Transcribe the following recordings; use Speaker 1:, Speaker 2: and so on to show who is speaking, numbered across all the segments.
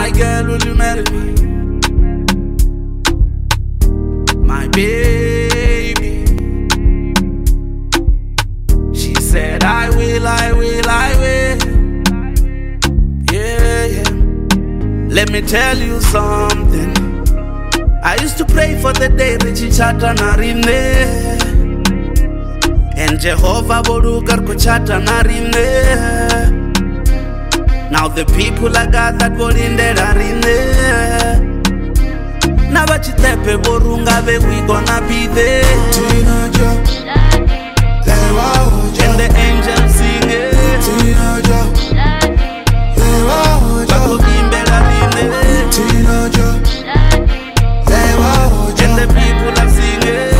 Speaker 1: My girl, will you marry me? My baby. She said, I will, I will, I will. Yeah, yeah. Let me tell you something. I used to pray for the day Richichata Narine. And Jehovah Borukar Kuchata Narine. Now the people I got that were in there are in there. Now what you tell me, Borunga, we gonna be there. And the angels sing it. And the people are singing.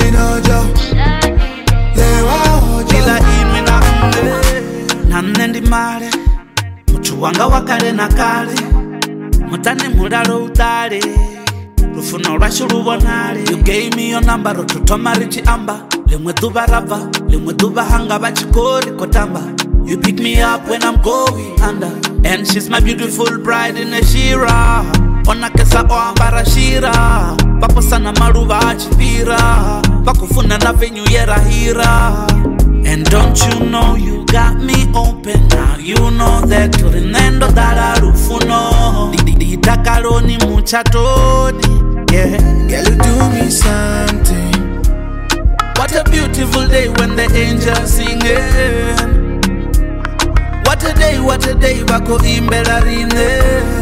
Speaker 1: Namnendi mare Muchuwanga wakale na kale Mutane muraro utale Rufuno rashu rubonale. You gave me your number Rotutoma richi amba Limwe duba rava Limwe duba hanga bachikori kotamba. You pick me up when I'm going under. And she's my beautiful bride in a shira. Ona kesa o ambara shira. Pako sana maruva achipira. Pako funa na venue yera hira. And don't you know you got me open now. You know that turinendo dara rufuno. Di takaroni muchatoni. Yeah,
Speaker 2: girl, you do me something.
Speaker 1: What a beautiful day when the angels singing. What a day, bako imbelarine.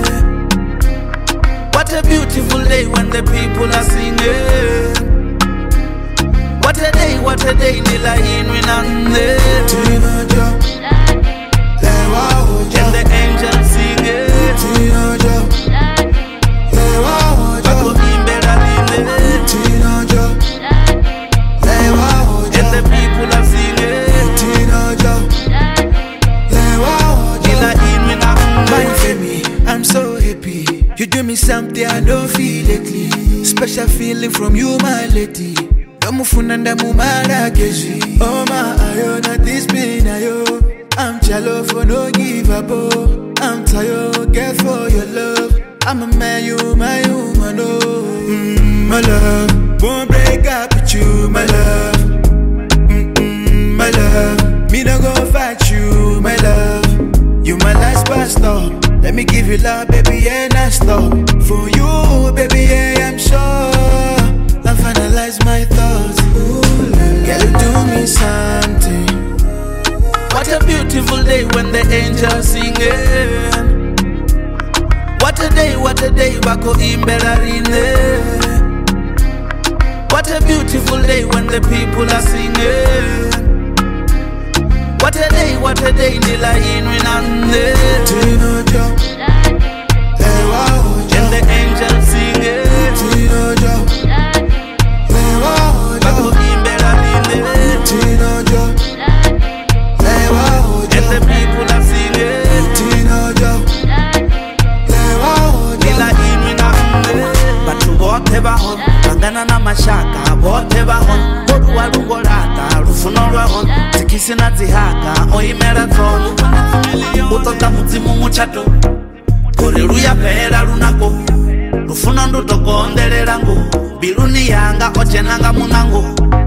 Speaker 1: What a beautiful day when the people are singing. What a day, nila inwinane. And the angels singing. Bako imbelarine. And the people are singing.
Speaker 2: I'm so happy. You do me something I don't feel lately. Special feeling from you, my lady. Damufunanda mumara keji. Oh my ayo, not this pain ayo. I'm shallow for no give up. I'm tired, get for your love. I'm a man, you my woman. Oh, my love, won't break up with you, my love. My love, me no go fight you, my love. You my last pastor. Let me give you love, baby, and I stop. For you, baby, yeah, I'm sure I'll finalize my thoughts. Ooh, girl, you do me something.
Speaker 1: What a beautiful day when the angels singing. What a day, bako imbelarine. What a beautiful day when the people are singing. What a day, nila inwinane. And the angels singing. Bako imbelarine. And the people are singing. Nila inwinane. Batu bote bahon Bangana na mashaka bote bahon Bodu walungolata Rufuno rwahon Tikisi na zihaka Oimera tonu Utota mutimu muchato Kuriruya pehera runako Rufuno nduto kondelera ngo Biruni yanga ochenanga munango